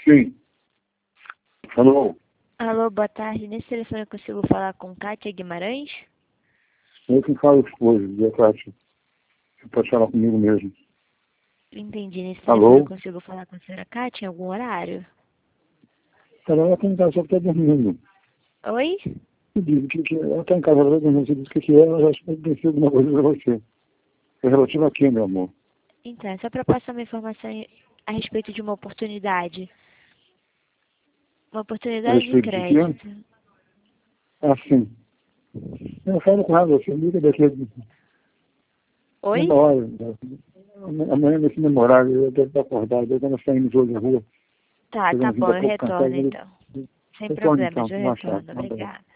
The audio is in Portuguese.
Sim. Alô? Alô, boa tarde. Nesse telefone eu consigo falar com Kátia Guimarães? Eu que falo as coisas, boa tarde. Você pode falar comigo mesmo. Entendi. Nesse Alô? telefone eu consigo falar com a senhora Kátia em algum horário? Ela está em casa, só está dormindo. Oi? Eu digo que ela está em casa, ela está dormindo. Você disse que é, ela já acho que tem sido alguma coisa para você. É relativo a quê, meu amor? Então, é só para passar uma informação a respeito de uma oportunidade. Uma A oportunidade de respeito de quê? crédito. Ah, sim. Eu falo com ela, você liga daqui a Oi? uma hora. Amanhã, nesse mesmo horário, eu devo estar acordado. Eu estava saindo hoje na rua, Tá pegando bom, vida eu pouco retorno cansado. então. Sem Retorno problemas, então, eu mais tarde. retorno. Um abraço. Obrigada.